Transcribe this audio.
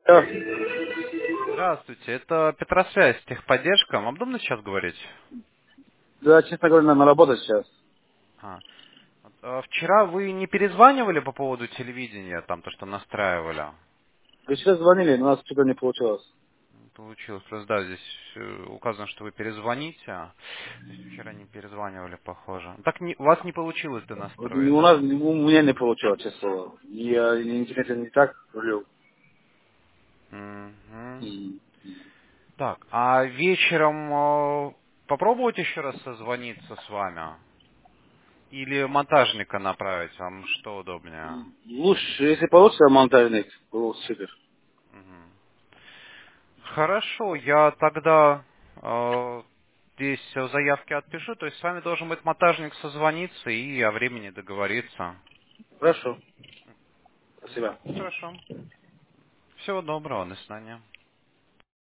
Да, Здравствуйте, это Петросвязь, техподдержка. Вам удобно сейчас говорить? да, честно говоря, на работе сейчас. А. Вчера вы не перезванивали по поводу телевидения, там то, что настраивали? Вы сейчас звонили, но у нас что-то не получилось. Получилось. Просто да, здесь указано, что вы перезвоните. То есть вчера не перезванивали, похоже. Так у вас не получилось Вот донастроить, у да? нас, у меня не получилось, честно слово. Я интернет не так влил. Мгм. И Так, а вечером попробовать еще раз созвониться с вами? Или монтажника направить, вам что удобнее? лучше, если получится монтажник, было бы супер. Мгм. Хорошо, я тогда здесь заявки отпишу, то есть с вами должен быть монтажник созвониться и о времени договориться. Хорошо, спасибо. Хорошо. Всего доброго, до свидания.